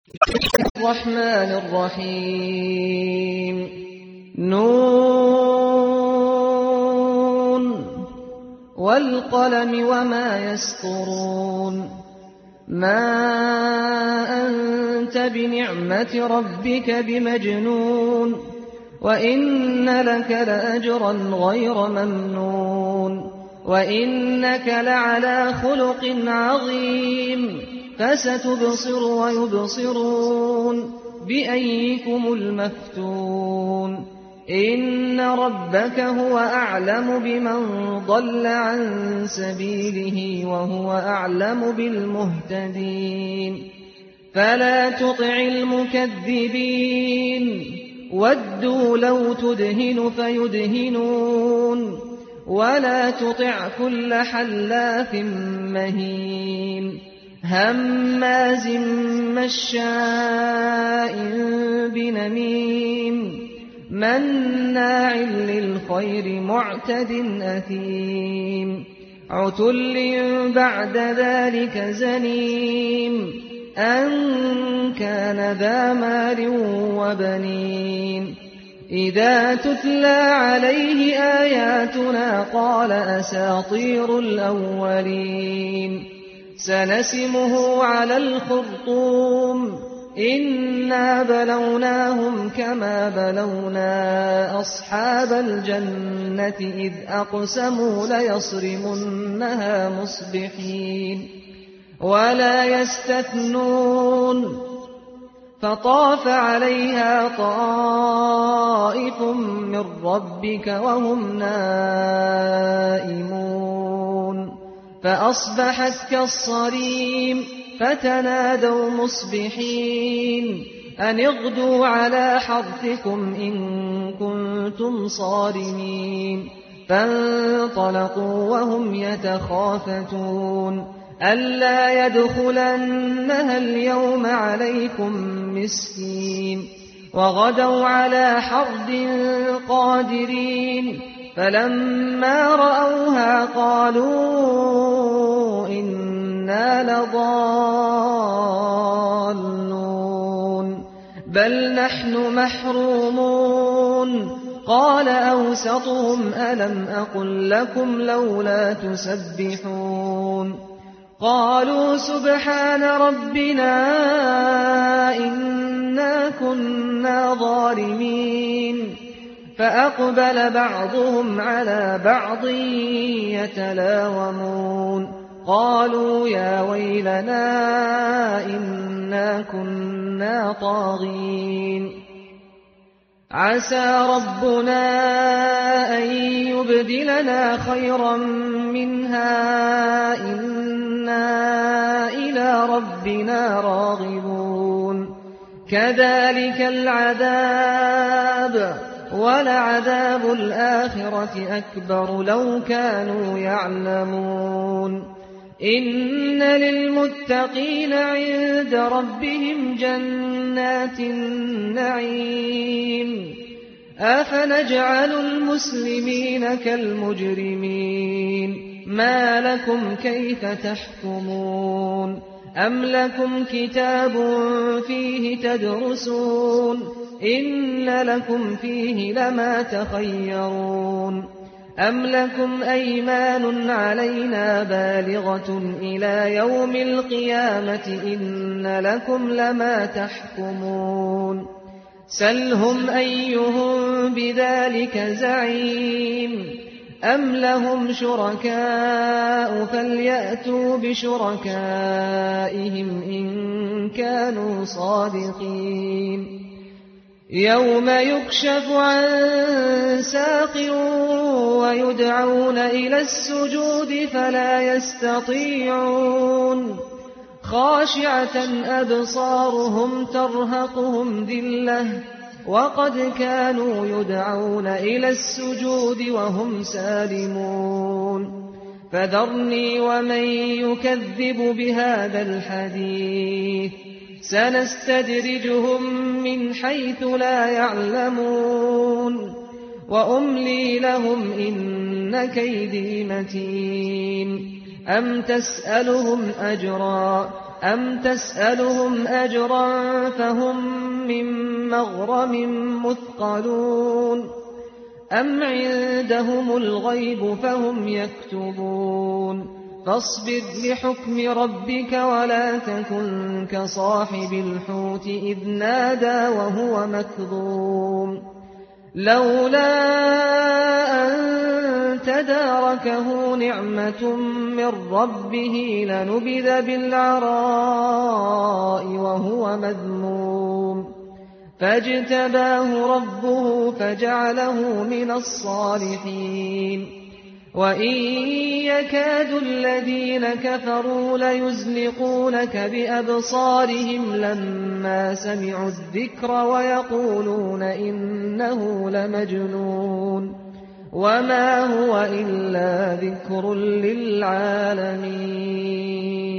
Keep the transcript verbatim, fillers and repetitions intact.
الرحمن الرحيم نون والقلم وما يسطرون ما أنت بنعمة ربك بمجنون وإن لك لأجرا غير ممنون وإنك لعلى خلق عظيم فستبصر ويبصرون بأيكم المفتون إن ربك هو أعلم بمن ضل عن سبيله وهو أعلم بالمهتدين فلا تطع المكذبين ودوا لو تدهن فيدهنون ولا تطع كل حلاف مهين هماز مشاء بنميم مناع للخير معتد أثيم عتل بعد ذلك زنيم أن كان ذا مال وبنين إذا تتلى عليه آياتنا قال أساطير الأولين سنسمه على الخرطوم إنا بلوناهم كما بلونا أصحاب الجنة إذ أقسموا ليصرمنها مصبحين ولا يستثنون فطاف عليها طائف من ربك وهم نائمون فأصبحت كالصريم فتنادوا مصبحين أن اغدوا على حرثكم إن كنتم صارمين فانطلقوا وهم يتخافتون ألا يدخلنها اليوم عليكم مسكين وغدوا على حرد قادرين فلما رأوها قالوا إنا لضالون بل نحن محرومون قال أوسطهم ألم أقل لكم لولا تسبحون قالوا سبحان ربنا إنا كنا ظالمين فأقبل بعضهم على بعض يتلاومون قالوا يا ويلنا إنا كنا طاغين عسى ربنا أن يبدلنا خيرا منها إنا إلى ربنا راغبون كذلك العذاب ولعذاب الآخرة أكبر لو كانوا يعلمون إن للمتقين عند ربهم جنات النعيم أفنجعل المسلمين كالمجرمين ما لكم كيف تحكمون أم لكم كتاب فيه تدرسون إن لكم فيه لما تخيرون أم لكم أيمان علينا بالغة إلى يوم القيامة إن لكم لما تحكمون سلهم أيهم بذلك زعيم أم لهم شركاء فليأتوا بشركائهم إن كانوا صادقين يوم يكشف عن ساق ويدعون إلى السجود فلا يستطيعون خاشعة أبصارهم ترهقهم ذلة وقد كانوا يدعون إلى السجود وهم سالمون فذرني ومن يكذب بهذا الحديث سنستدرجهم من حيث لا يعلمون وأملي لهم إن كيدي متين أَمْ تَسْأَلُهُمْ أَجْرًا أَمْ تَسْأَلُهُمْ أَجْرًا فَهُمْ مِنْ مَغْرَمٍ مُثْقَلُونَ أَمْ عِندَهُمُ الْغَيْبُ فَهُمْ يَكْتُبُونَ فاصبر لحكم ربك ولا تكن كصاحب الحوت إذ نادى وهو مكظوم لولا أن تداركه نعمة من ربه لنبذ بالعراء وهو مذموم فاجتباه ربه فجعله من الصالحين وإن يكاد الذين كفروا ليزلقونك بأبصارهم لما سمعوا الذكر ويقولون إنه لمجنون وما هو إلا ذكر للعالمين